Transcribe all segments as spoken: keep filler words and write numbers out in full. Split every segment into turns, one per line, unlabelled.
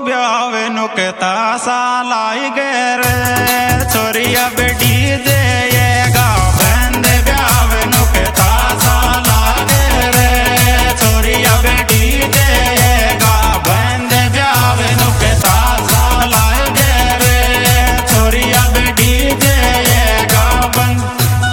ब्यावे नुकता सा लाई गे छोरिया बेटी जे ये गा बंद ब्यावे नुकता सा लागे रे छोरिया बेटी जे ये गा बंद ब्यावे नुकता सा लागे रे छोरिया बेटी जे ये गा बंद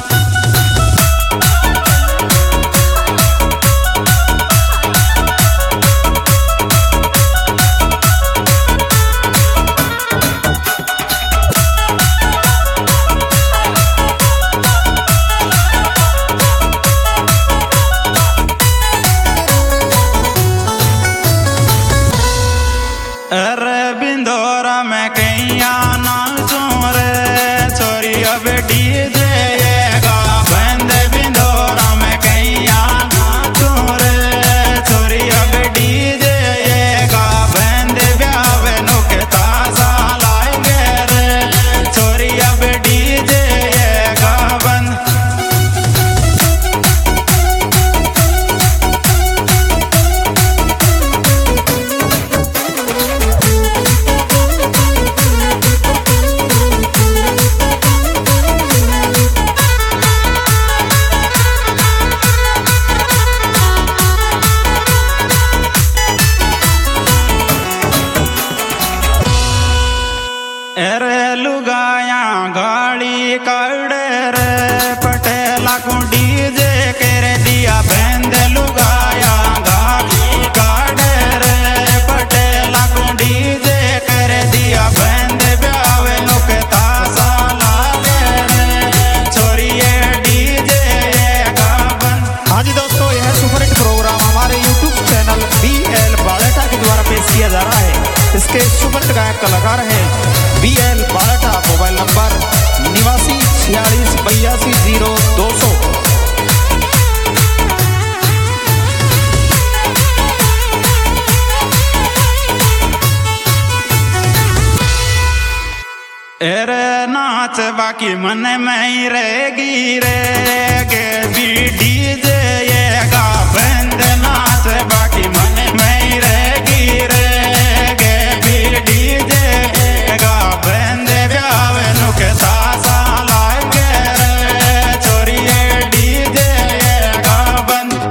अरे बिंदोरा में कैया नाचो रे छोरिया बेटी जे ये गा बंद बिंदोरा में कैया नाचो रे छोरिया बेटी जे ये गा बंद ब्यावे नुकता सा लागे रे छोरिया बेटी जे ये गा बंद अरे लुगाया गाड़ी काड़ रे पटेला कुंडी जे कर दिया बंद लुगाया गाड़ी काड़ रे पटेला कुंडी जे कर दिया बंद ब्यावे नुकता सा लागे रे छोरिये डीजे गा बंद।
हाँ जी दोस्तों, यह सुपर हिट प्रोग्राम हमारे YouTube channel B L Baleta के द्वारा पेश किया जा रहा है। इसके सुपर हिट गायक कलाकार हैं B L Baleta. Mobile number निवासी छियालीस बयासी जीरो दो सौ।
अरे नाच बाकी मन में ही रहेगी रे गे बीडी जे ये गा बंद नाच बाकी मन में ही रहेगी रे गे बीडी जे ये गा बंद ब्यावे नुकता सा लागे रे छोरिये डीजे ये गा बंद।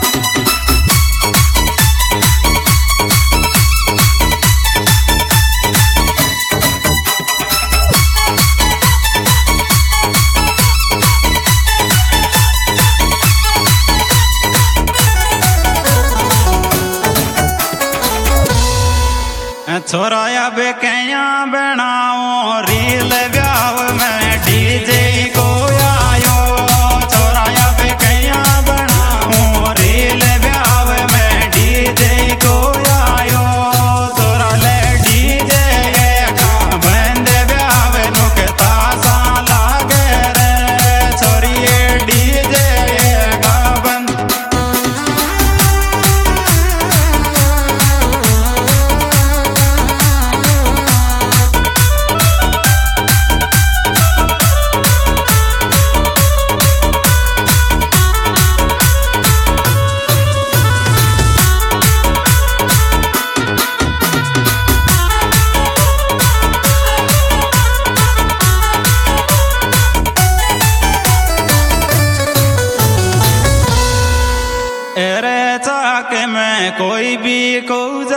छोराया बे कैया बनाओ रील ब्याव में डीजे को आयो छोराया बे कैया बनाओ रील ब्याव में डीजे को आयो छोरा ले डीजे गा बंद ब्याव नुकता सा लागे रे छोरिये डीजे गा बंद। अरे चाक में कोई भी को